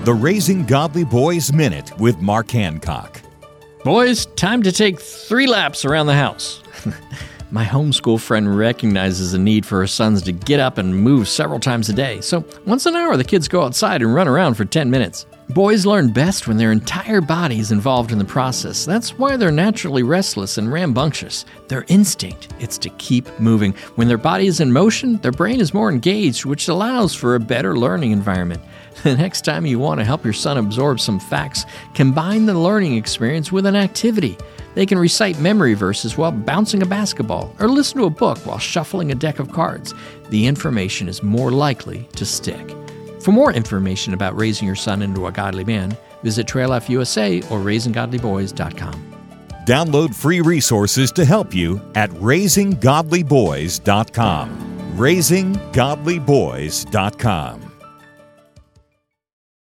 the Raising Godly Boys Minute with Mark Hancock. Boys, time to take 3 laps around the house. My homeschool friend recognizes the need for her sons to get up and move several times a day. So once an hour, the kids go outside and run around for 10 minutes. Boys learn best when their entire body is involved in the process. That's why they're naturally restless and rambunctious. Their instinct is to keep moving. When their body is in motion, their brain is more engaged, which allows for a better learning environment. The next time you want to help your son absorb some facts, combine the learning experience with an activity. They can recite memory verses while bouncing a basketball or listen to a book while shuffling a deck of cards. The information is more likely to stick. For more information about raising your son into a godly man, visit Trail F USA or RaisingGodlyBoys.com. Download free resources to help you at RaisingGodlyBoys.com. RaisingGodlyBoys.com.